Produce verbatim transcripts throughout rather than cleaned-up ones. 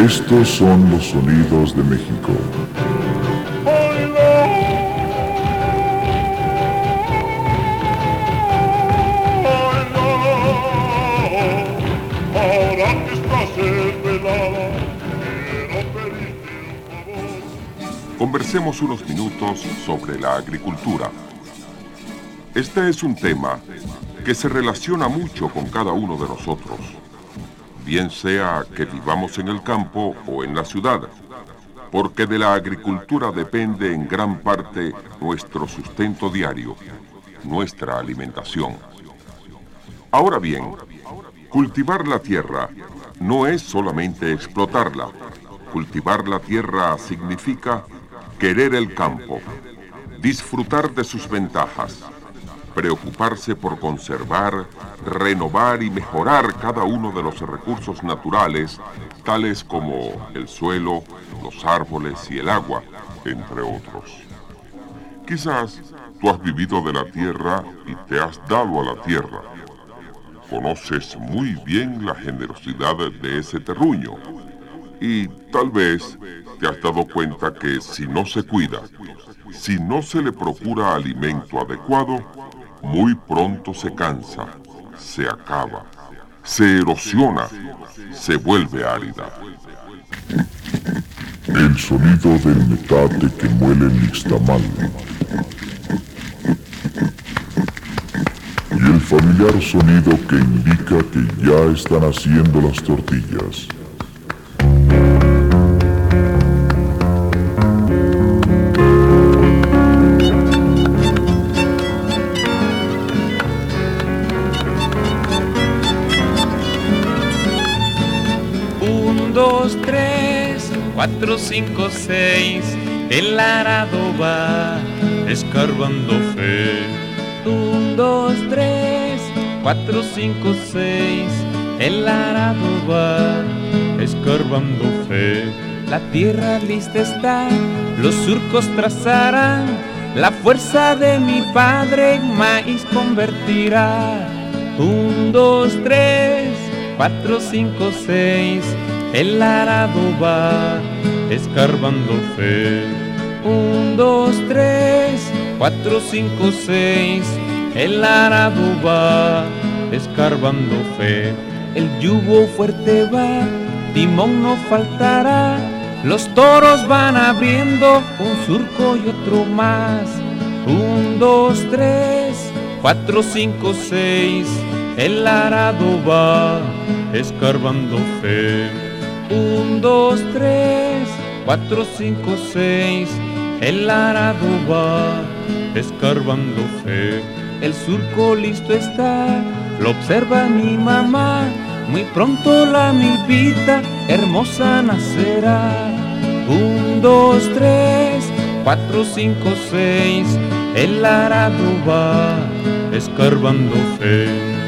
Estos son los sonidos de México. Conversemos unos minutos sobre la agricultura. Este es un tema que se relaciona mucho con cada uno de nosotros, bien sea que vivamos en el campo o en la ciudad, porque de la agricultura depende en gran parte nuestro sustento diario, nuestra alimentación. Ahora bien, cultivar la tierra no es solamente explotarla. Cultivar la tierra significa querer el campo, disfrutar de sus ventajas, preocuparse por conservar, renovar y mejorar cada uno de los recursos naturales, tales como el suelo, los árboles y el agua, entre otros. Quizás tú has vivido de la tierra y te has dado a la tierra. Conoces muy bien la generosidad de ese terruño y tal vez te has dado cuenta que si no se cuida, si no se le procura alimento adecuado, muy pronto se cansa, se acaba, se erosiona, se vuelve árida. El sonido del metate que muele el nixtamal. Y el familiar sonido que indica que ya están haciendo las tortillas. Dos, tres, cuatro, cinco, seis, el arado va escarbando fe. Un, dos, tres, cuatro, cinco, seis, el arado va escarbando fe. La tierra lista está, los surcos trazarán, la fuerza de mi padre en maíz convertirá. Un, dos, tres, cuatro, cinco, seis, el arado va escarbando fe. Un, dos, tres, cuatro, cinco, seis, el arado va escarbando fe. El yugo fuerte va, timón no faltará, los toros van abriendo un surco y otro más. Un, dos, tres, cuatro, cinco, seis, el arado va escarbando fe. Un, dos, tres, cuatro, cinco, seis, el arado va escarbando fe. El surco listo está, lo observa mi mamá, muy pronto la milpita hermosa nacerá. Un, dos, tres, cuatro, cinco, seis, el arado va escarbando fe.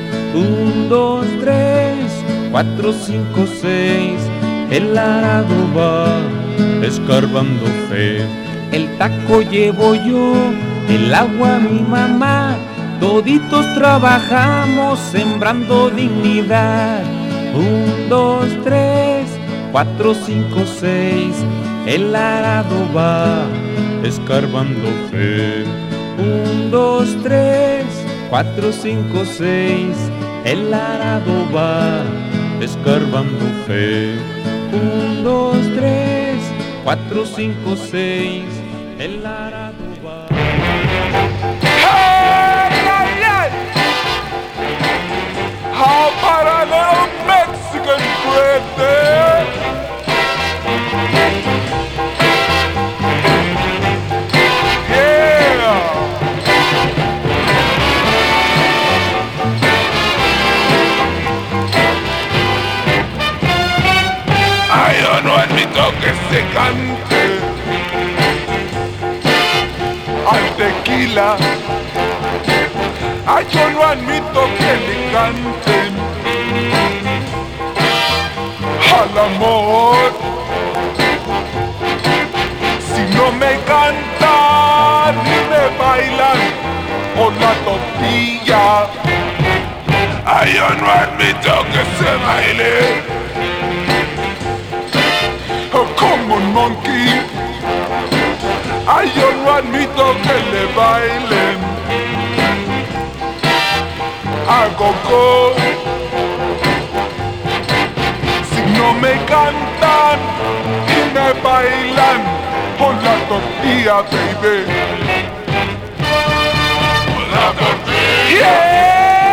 Un, dos, tres, cuatro, cinco, seis, el arado va escarbando fe. El taco llevo yo, el agua mi mamá, toditos trabajamos sembrando dignidad. Un, dos, tres, cuatro, cinco, seis, el arado va escarbando fe. Un, dos, tres, cuatro, cinco, seis, el arado va escarbando fe. Un, dos, tres, cuatro, cinco, seis, el arado va. Hey, hey, hey! How about a little Mexican bread there? Yeah! I don't no admito que se cante al tequila. Ay, yo no admito que le canten al amor. Si no me cantan ni me bailan con la tortilla. Ay, yo no admito que se baile bailen. A go-go. Si no me cantan y me bailan con la tortilla, baby. Con la tortilla. Yeah.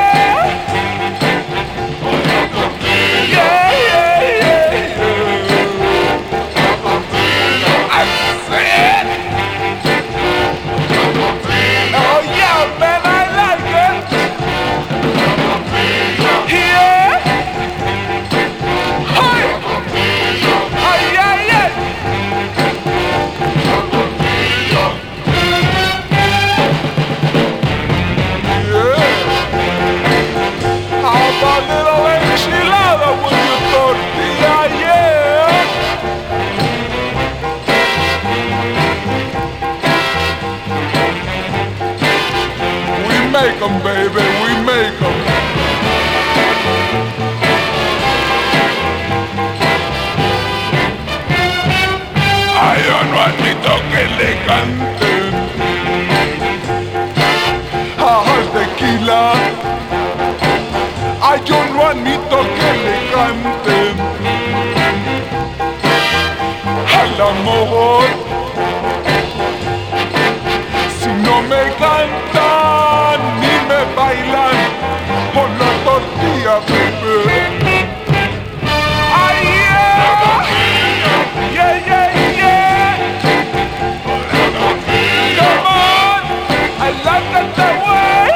Make 'em, baby, we make 'em. Ay, yo no admito que le canten al tequila. Ay, yo no admito que le canten al amor. Si no me cantan ni me bailan con la tortilla, baby. Ay, yeah, yeah, yeah, yeah. Come on, I like it that way.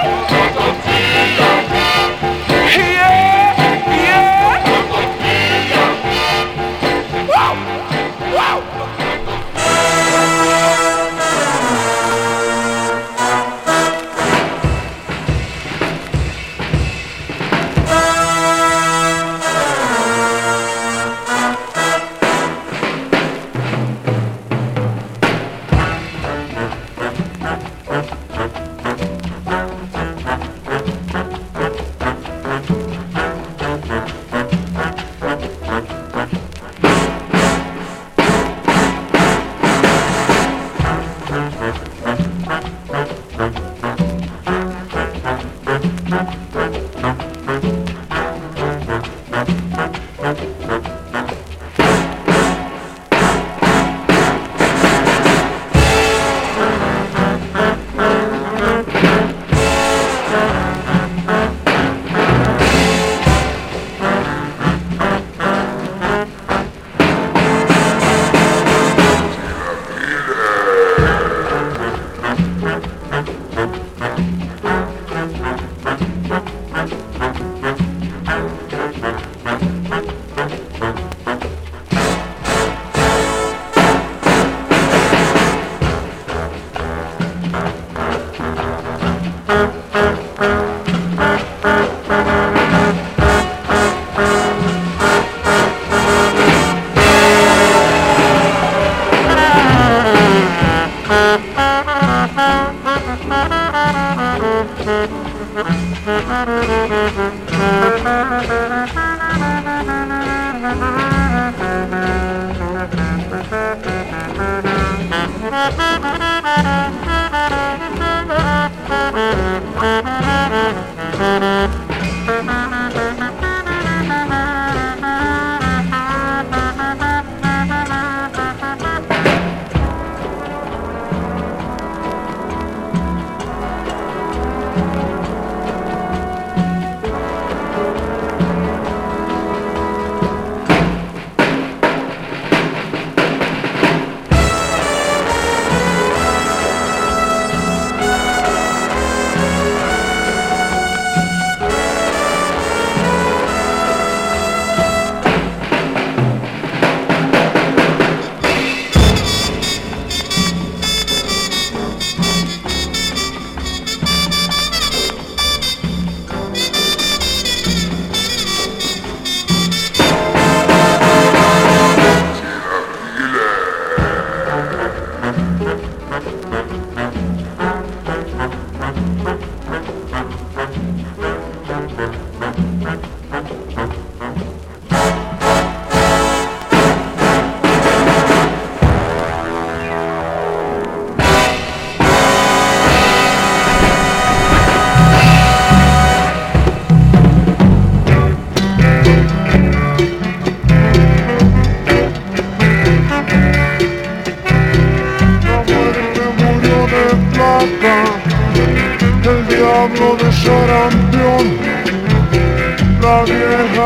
Yeah, yeah. Wow, wow.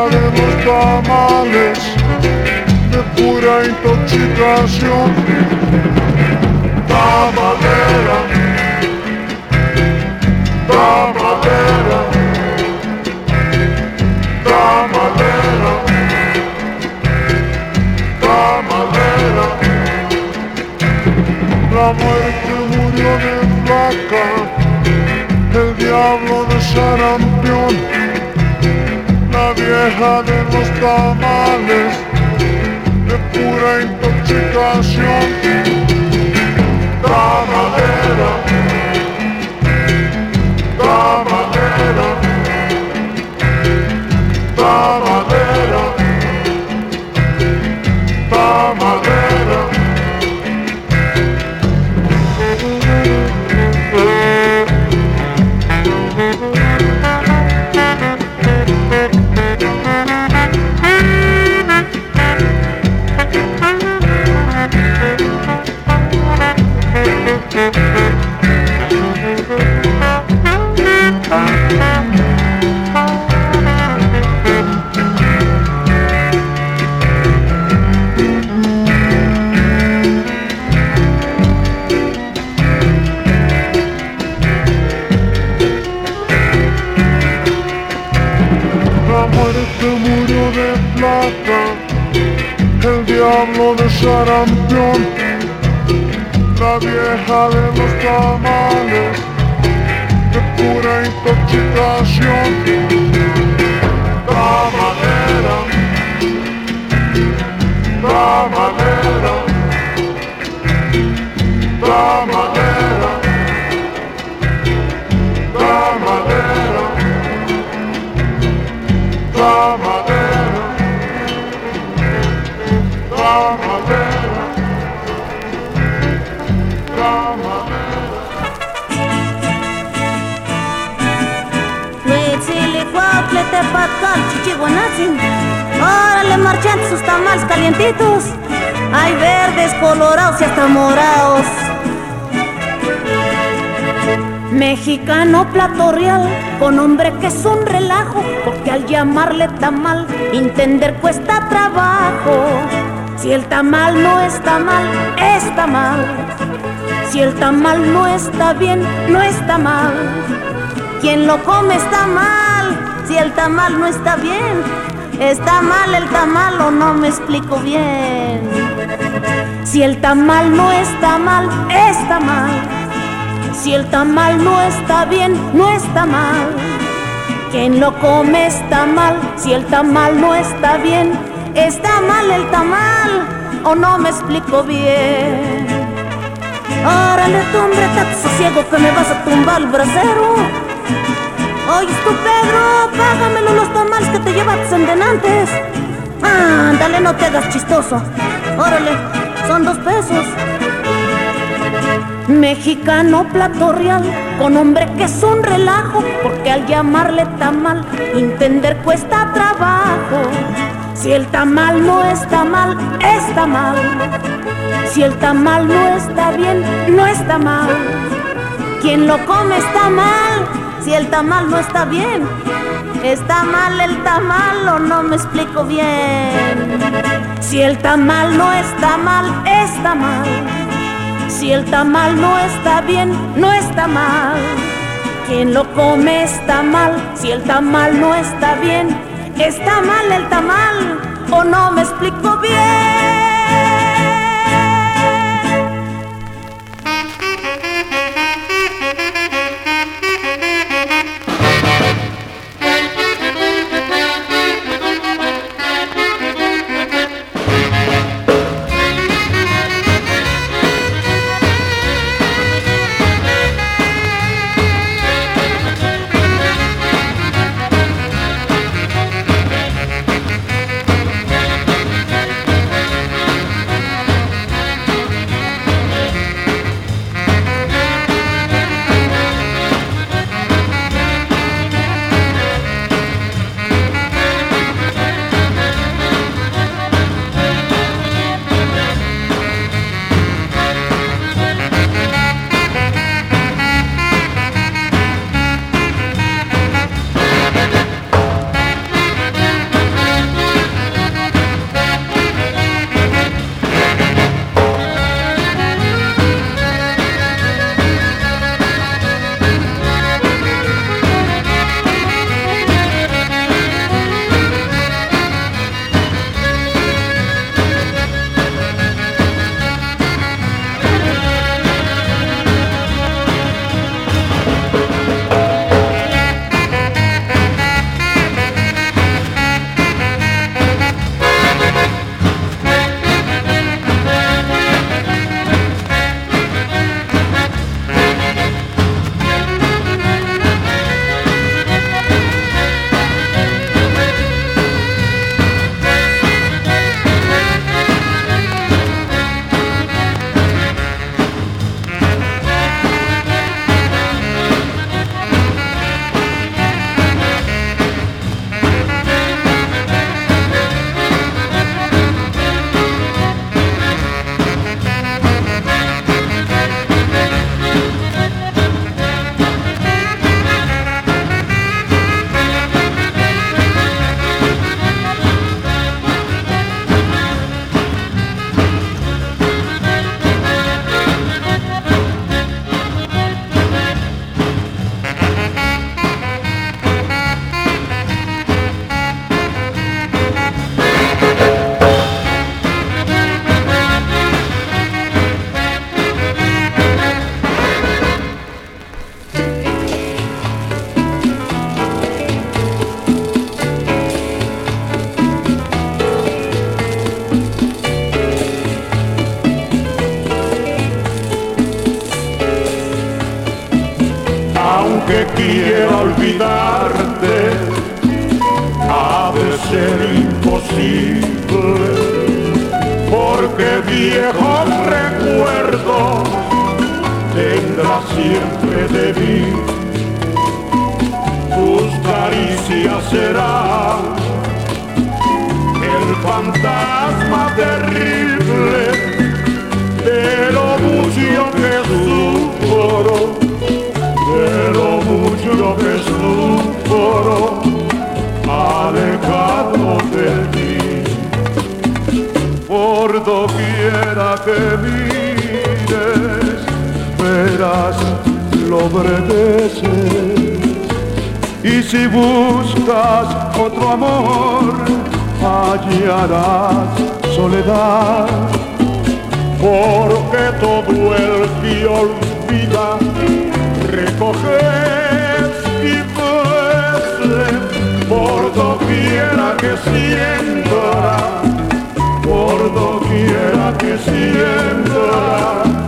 de los tamales de pura intoxicación. Tamalera, tamalera, tamalera, tamalera. La muerte murió de flaca, el diablo de sarampión, la vieja de los tamales de pura intoxicación. Tamalera, tamalera, tamalera, tamalera. El diablo de sarampión, la vieja de los tamales de pura intoxicación. Tamalera, tamalera, tamalera, tamalera, tamalera. Órale, marchantes, sus tamales calientitos. Hay verdes, colorados y hasta morados. Mexicano plato real, con hombre que es un relajo, porque al llamarle tamal, entender cuesta trabajo. Si el tamal no está mal, está mal. Si el tamal no está bien, no está mal. Quien lo come está mal. Si el tamal no está bien, está mal el tamal, o no me explico bien. Si el tamal no está mal, está mal. Si el tamal no está bien, no está mal. Quien lo come está mal. Si el tamal no está bien, está mal el tamal, o no me explico bien. Órale, tú, hombre, tate sosiego que me vas a tumbar el brasero. Oye, tú, Pedro, págamelo los tamales que te llevaste en denantes. Ándale, no te hagas chistoso. Órale, son dos pesos. Mexicano plato real, con hombre que es un relajo, porque al llamarle tamal, entender cuesta trabajo. Si el tamal no está mal, está mal. Si el tamal no está bien, no está mal. Quien lo come está mal. Si el tamal no está bien, está mal el tamal, o no me explico bien. Si el tamal no está mal, está mal. Si el tamal no está bien, no está mal. Quien lo come está mal. Si el tamal no está bien, está mal el tamal, o no me explico bien. quiera olvidarte, ha de ser imposible, porque viejos recuerdos tendrás siempre de mí. Tus caricias serán el fantasma terrible de lo mucho que sufro, de lo mucho que sufro, alejado de ti. Por doquiera que mires, verás lo breveces. Y si buscas otro amor, hallarás soledad, porque todo el que olvida recoges y beses por doquiera que siembra, por doquiera que siembra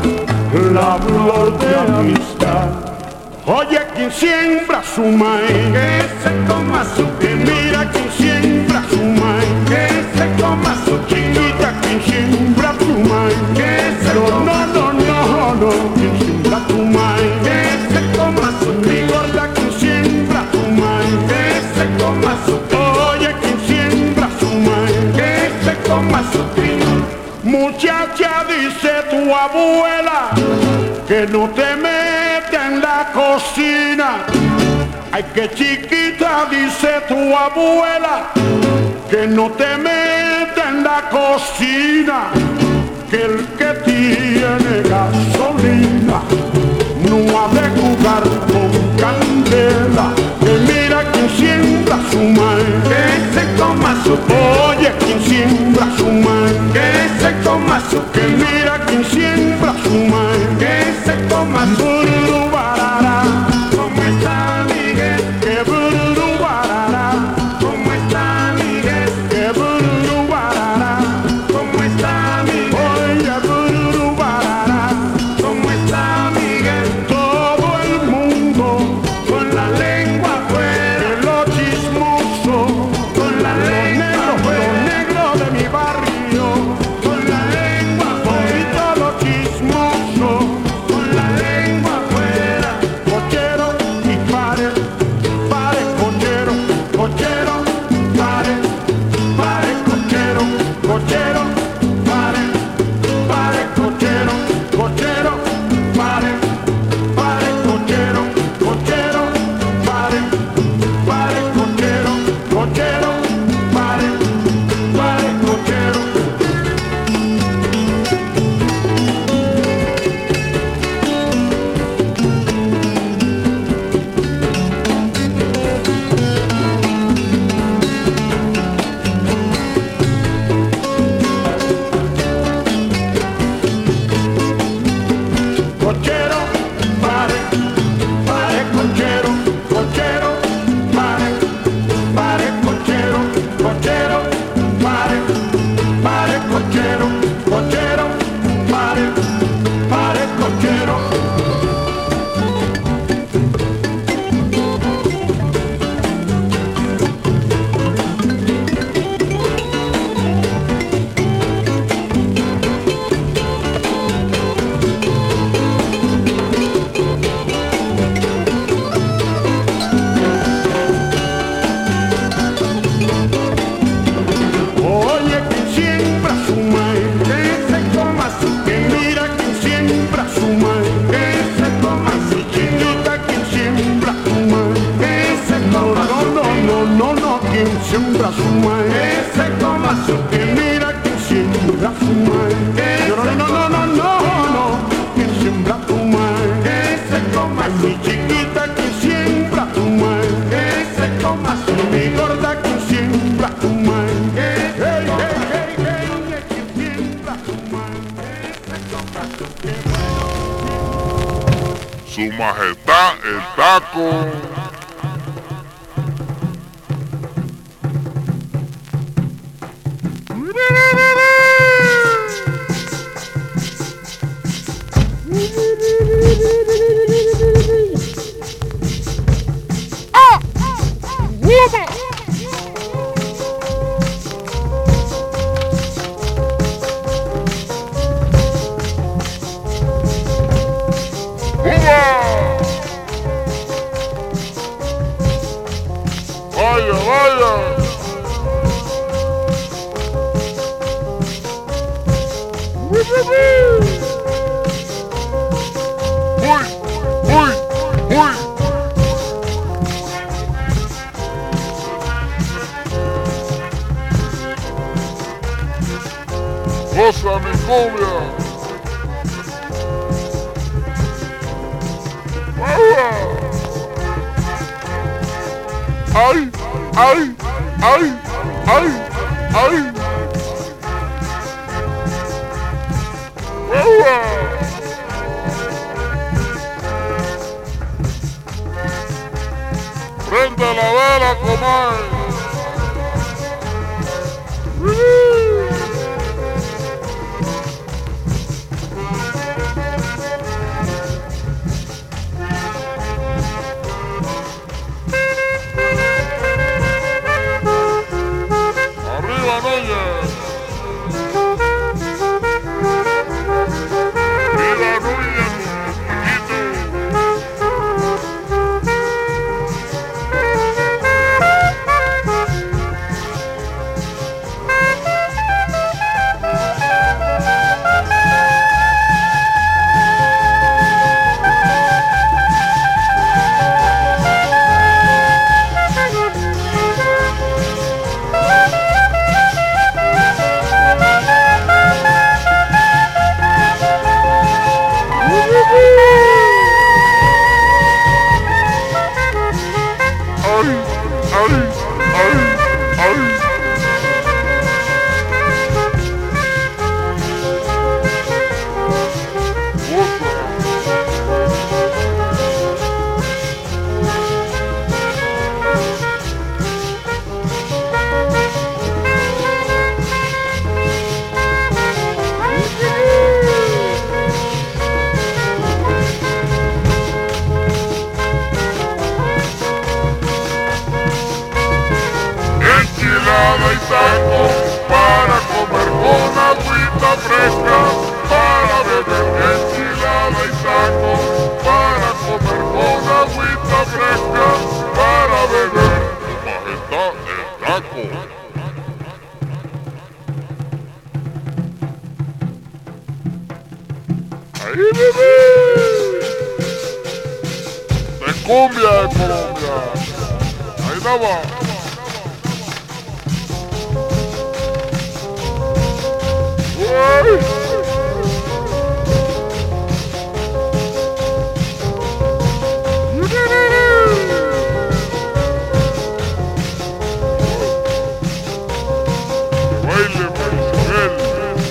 la flor de amistad. Oye, quien siembra su maíz, que se coma su que mira quien siembra su maíz, que se coma su chiquita, quien siembra su maíz, que se no, coma no, no, no, no, quien siembra su maíz, que se coma su gorda, quien siembra su maíz, que se coma su oye, quien siembra su maíz, que se coma su trigo. Muchacha, dice tu abuela, que no te metas en la cocina. Ay, que chiquita, dice tu abuela, que no te metas en la cocina, que el que tiene gasolina no ha de jugar con candela. Que mira quien siembra su maíz, que se coma su oye, quien siembra su maíz, que se coma su que mira quien siembra su maíz, que se coma su bururu barara. ¿Cómo está Miguel? Que bururu barara. ¿Cómo está Miguel? Que bururu barara. ¿Cómo está Miguel? Oye, bururu barara. ¿Cómo está Miguel? Todo el mundo con la lengua afuera, lo chismoso, con la lengua afuera, los negros de mi barrio, con la lengua afuera, lo chismoso, con la lengua afuera. Cochero y pare, pare, cochero, cochero, pare, pare, cochero, cochero, pare, pare, cochero, cochero, pare, pare, cochero, cochero, pare, pare, cochero, cochero, pare, pare, cochero. Cochero, pare, pare, cochero, cochero, pare, pare, cochero, cochero, pare, pare, cochero, cochero, pare, pare, cochero. Oye, quien siembra su maíz, que se coma su que mira quien siembra su maíz, que se coma su chiquita, quien siembra su maíz, que se coma no, no, no, no, no, quien siembra su maíz, que se coma su que mira quien siembra su maíz, que no, no, no, no, no, no, no, quien siembra su maíz, que se coma su chiquita, quien siembra su maíz, que se coma su mi gorda, quien siembra su maíz, que hey, hey, hey, hey, quien siembra su maíz, que se coma su que Su majestad el taco. Goza mi cumbia. Ay, ay, ay, ay, ay. Prende la vela, comadre. Arriba, Núñez. Viva Núñez, enchilada y taco para comer con agüita fresca, para beber. Enchilada y taco para comer con agüita fresca, para beber. Majestad, el taco. Ahí, bebé. De cumbia de Colombia. Ahí nada más. Baile, Marisabel.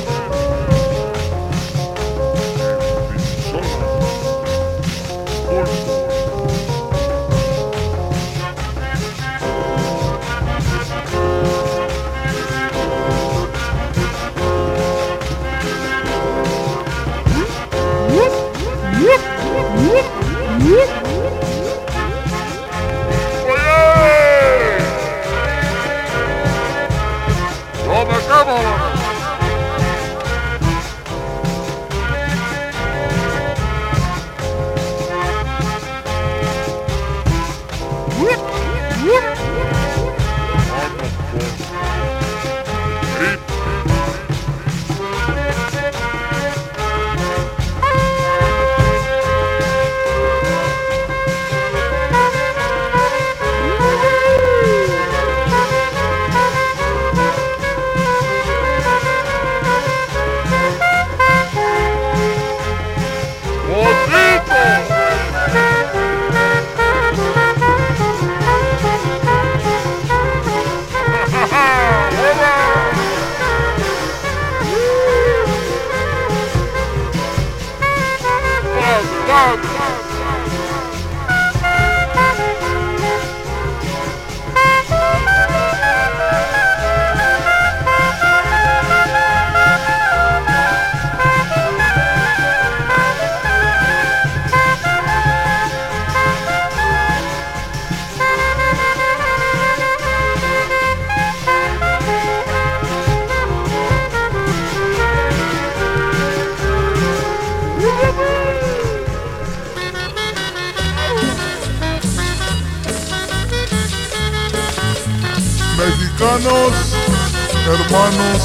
Mexicanos, hermanos,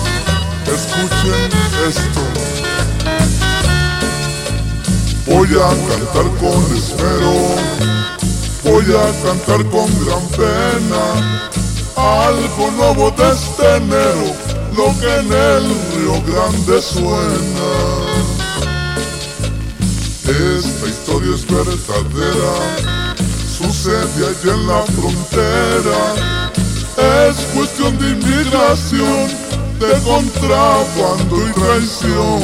escuchen esto. Voy a cantar con esmero, voy a cantar con gran pena, algo nuevo de este enero, lo que en el Río Grande suena. Esta historia es verdadera, sucede allá en la frontera. Es cuestión de inmigración, de contrabando y traición.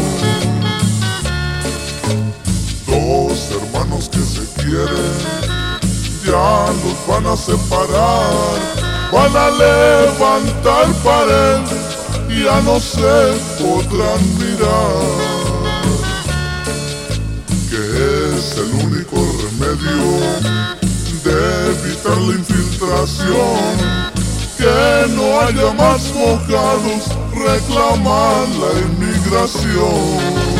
Dos hermanos que se quieren, ya los van a separar. Van a levantar pared y ya no se podrán mirar. Que es el único remedio de evitar la infiltración. Que no haya más mojados, reclamar la inmigración.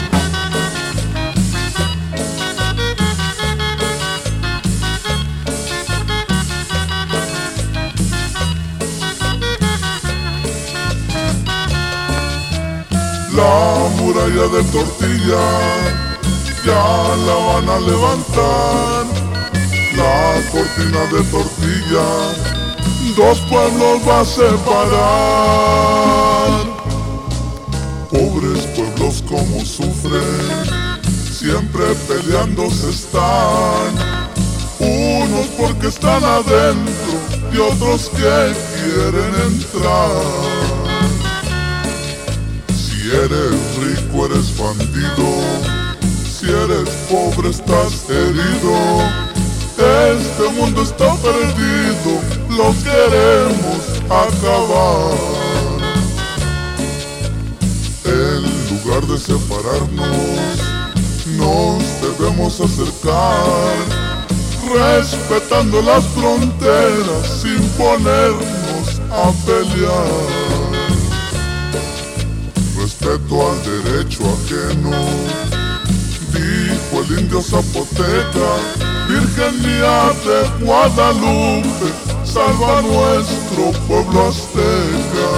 La muralla de Tortilla ya la van a levantar. La cortina de Tortilla dos pueblos va a separar. Pobres pueblos como sufren, siempre peleándose están. Unos porque están adentro y otros que quieren entrar. Si eres rico eres bandido, si eres pobre estás herido. Este mundo está perdido, lo queremos acabar. En lugar de separarnos, nos debemos acercar, respetando las fronteras sin ponernos a pelear. Respeto al derecho ajeno, dijo el indio zapoteca. Virgen mía de Guadalupe, salva nuestro pueblo azteca.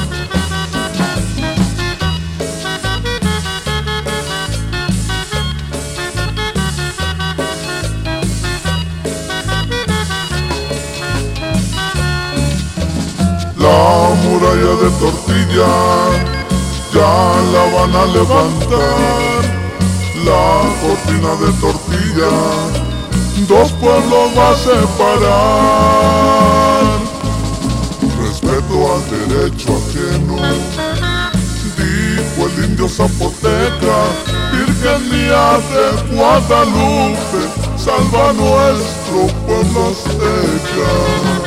La muralla de Tortilla ya la van a levantar. La cortina de Tortilla dos pueblos va a separar. Respeto al derecho ajeno, dijo el indio zapoteca. Virgen mía de Guadalupe, salva nuestro pueblo azteca.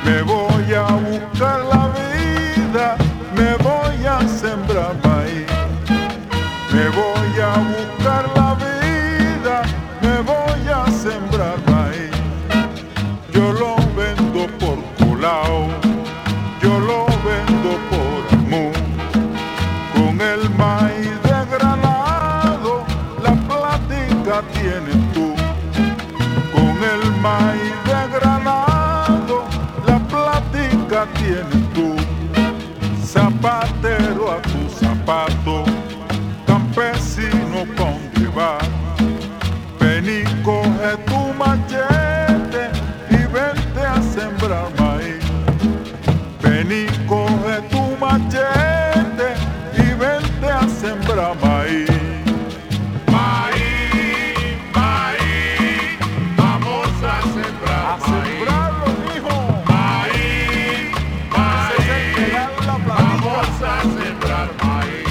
Me voy a buscar la vida, me voy a sembrar maíz. Me voy a buscar la vida, me voy a sembrar maíz. Yo lo vendo por colao, yo lo vendo por amor. Con el maíz de Granado, la plática tienes tú. Con el maíz de Granado, la plática tienes tú. Zapatero a tu zapato, campesino con llevar. Ven y coge tu machete y vente a sembrar maíz. Ven y coge tu machete y vente a sembrar maíz. Maíz, maíz, vamos a sembrar A maíz. sembrarlo, mijo. Maíz, maíz, vamos a sembrar maíz.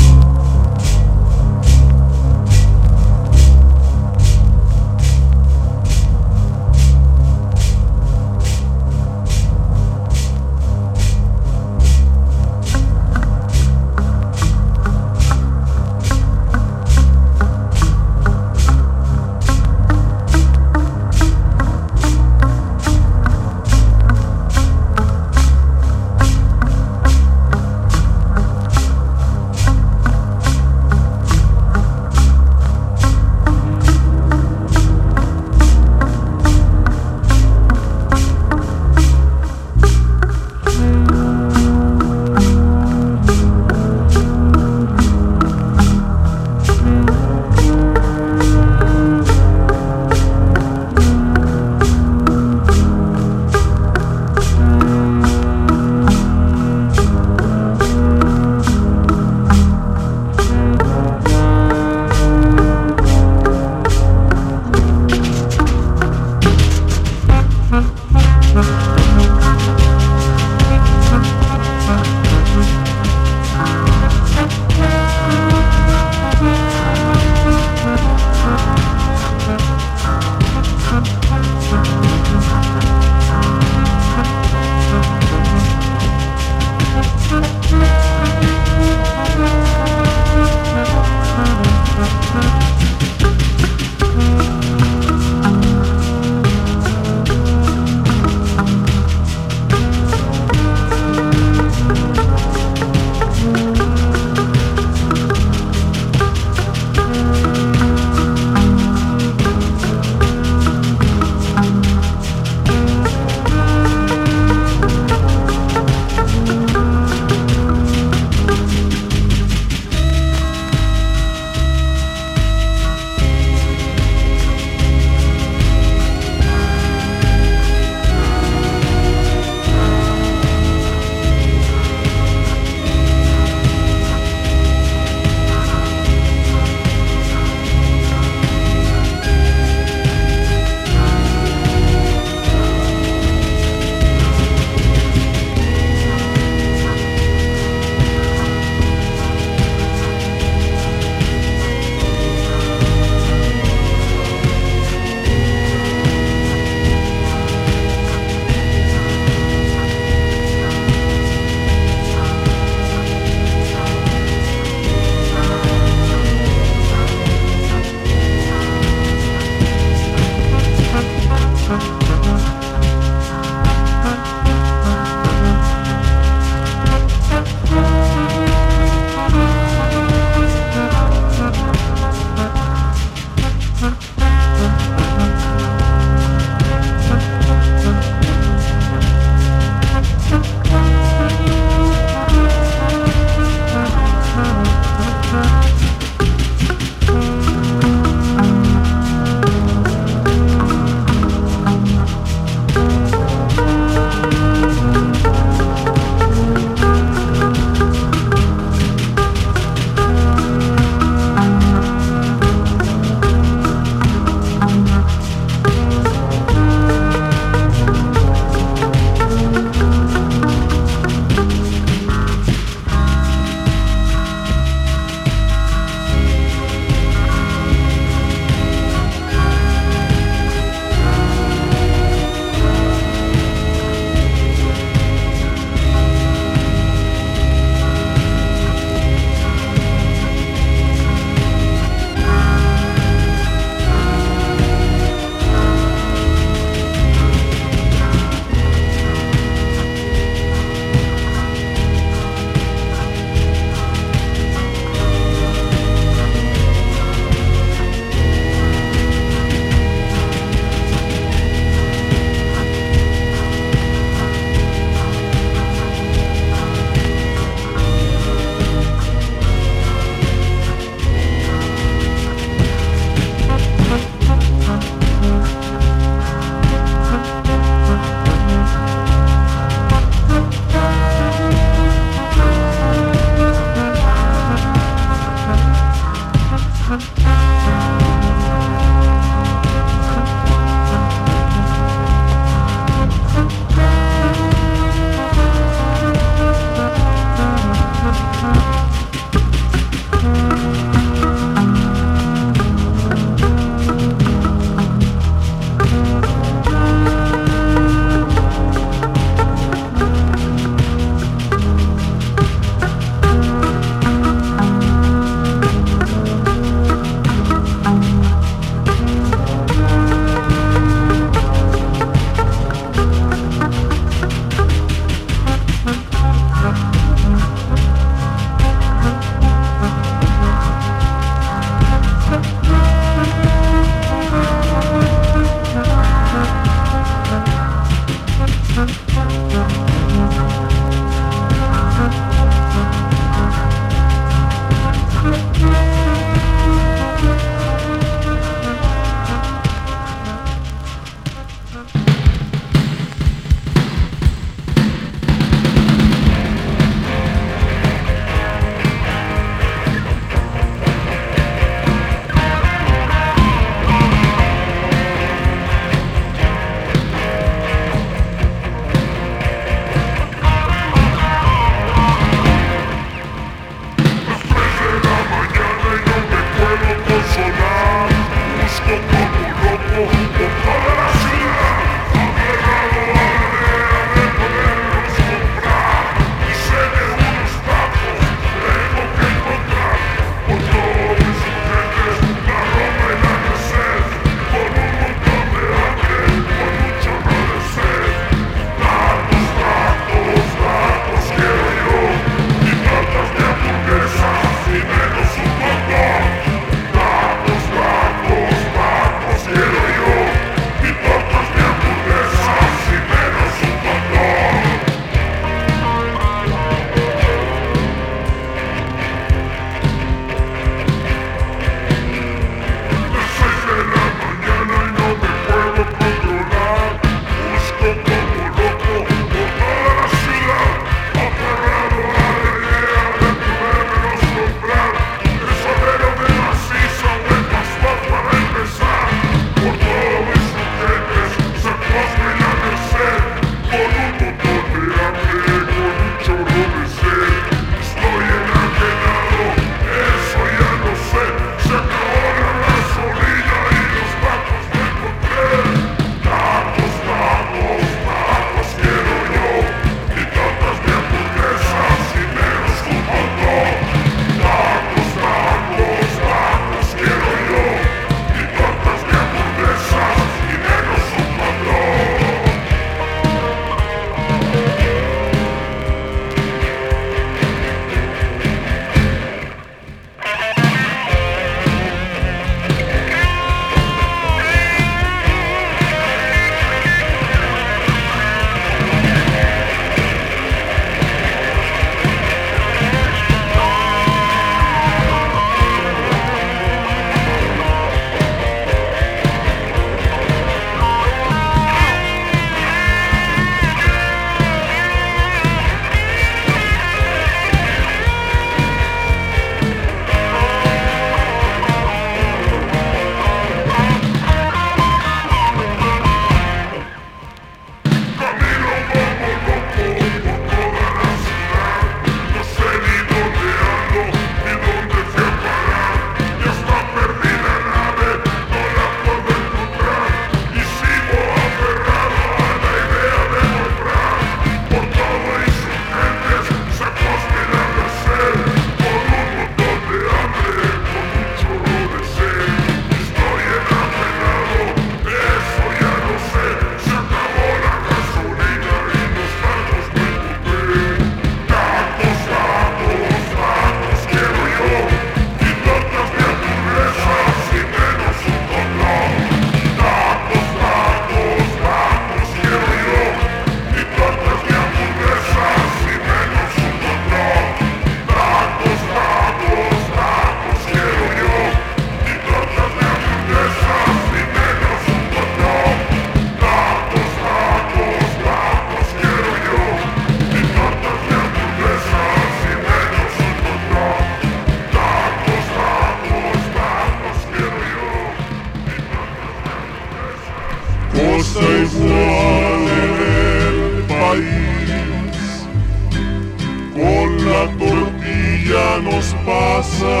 cosa igual en el país. Con la tortilla nos pasa,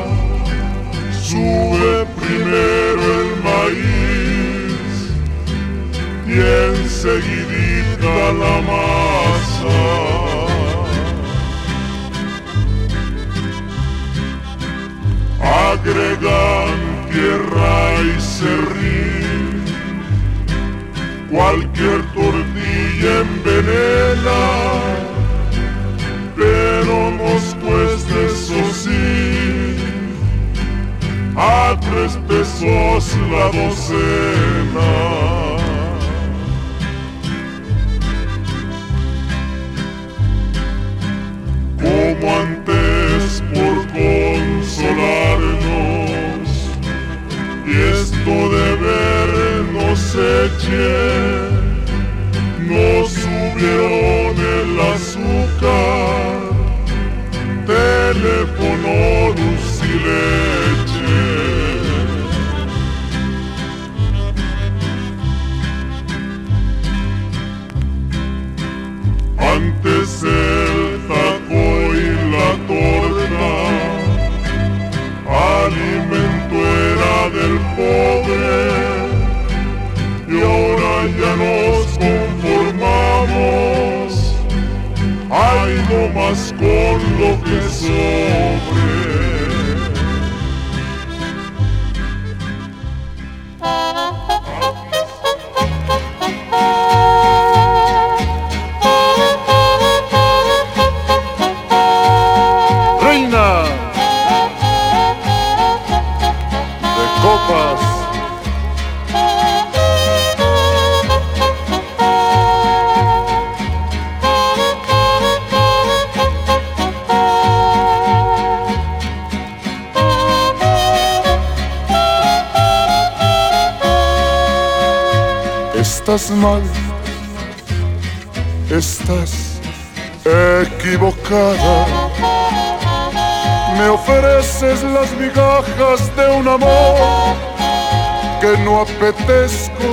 sube primero el maíz y enseguidita la masa. Agregan tierra y serrín, cualquier tortilla envenena, pero nos cuesta eso sí, a tres pesos la docena. Como antes por consolarnos y esto de vernos eche, nos subieron el azúcar, teléfono, luz y leche. Antes el taco y la torta, alimento era del pobre, y ahora ya nos conformamos, ay no más con lo que sobre. Reina de copas. Estás mal, estás equivocada. Me ofreces las migajas de un amor que no apetezco,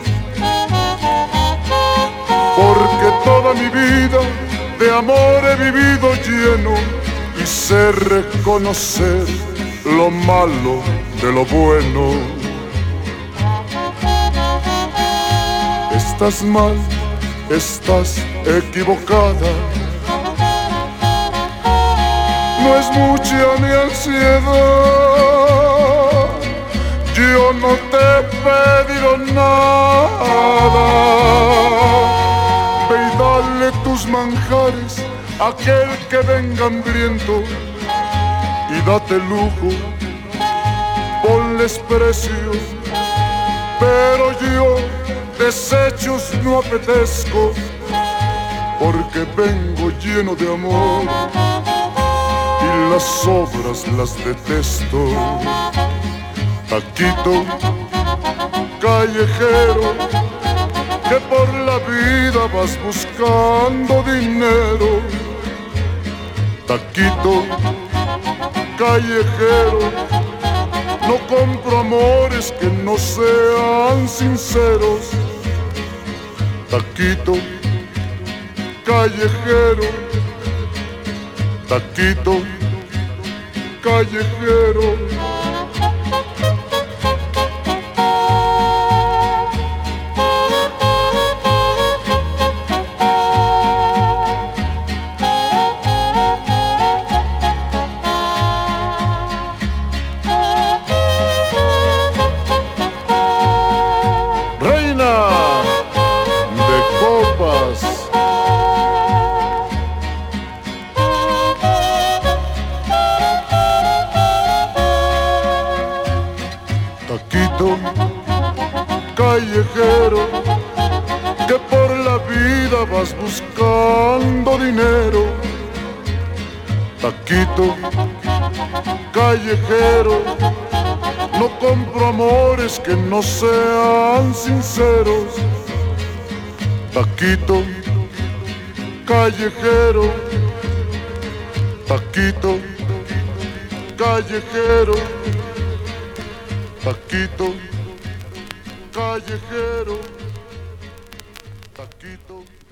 porque toda mi vida de amor he vivido lleno y sé reconocer lo malo de lo bueno. Estás mal, estás equivocada. No es mucha mi ansiedad, yo no te he pedido nada. Ve y dale tus manjares a aquel que venga hambriento y date lujo, ponles precio, pero yo desechos no apetezco, porque vengo lleno de amor y las sobras las detesto. Taquito callejero, que por la vida vas buscando dinero. Taquito callejero, no compro amores que no sean sinceros. Taquito callejero, taquito callejero. Callejero, que por la vida vas buscando dinero. Taquito callejero, no compro amores que no sean sinceros. Taquito callejero, taquito callejero, taquito callejero, taquito.